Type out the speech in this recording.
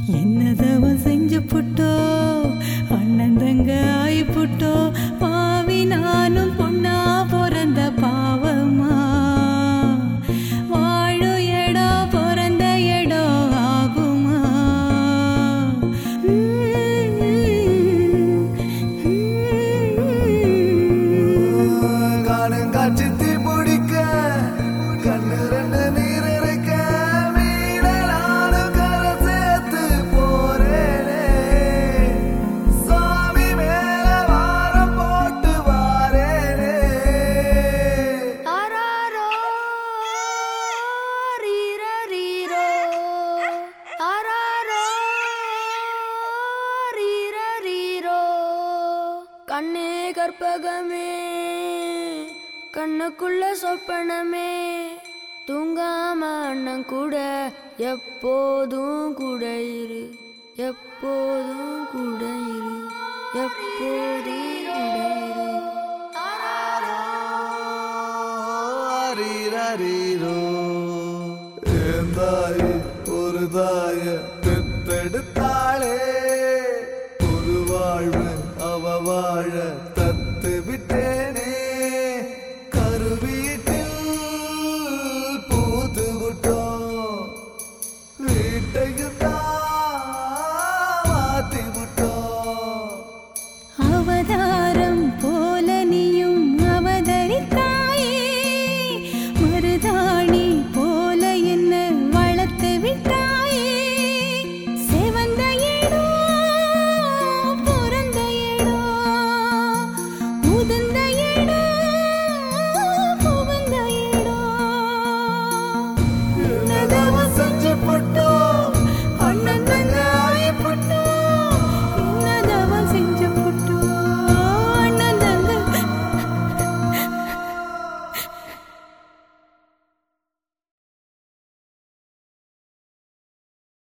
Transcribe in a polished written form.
என்னதவன் செஞ்சு புட்டோ அண்ணன் தங்க ஆயி புட்டோ பாவி நானும் பொண்ணா பிறந்த பாவமா வாழு இடம் பிறந்த இடம் ஆகுமா காணும் காட்சி தீ பிடிக்க கண்ணு ரெண்டு நீர் இருக்க கண்ணே கற்பகமே கண்ணுக்குள்ள சொப்பனமே தூங்காம அண்ணன் கூட எப்போதும் கூட இரு எப்போதும் கூட இரு எப்போதும் கூட இரு ரீரோ ஏந்தாய் ஒரு தாய பெத்தெடுத்தாளே ஒரு வாழ்வு அவ வாழ தத்து விட்டேனே கருவீட்டில் பூத்து விட்டோம் வீட்டை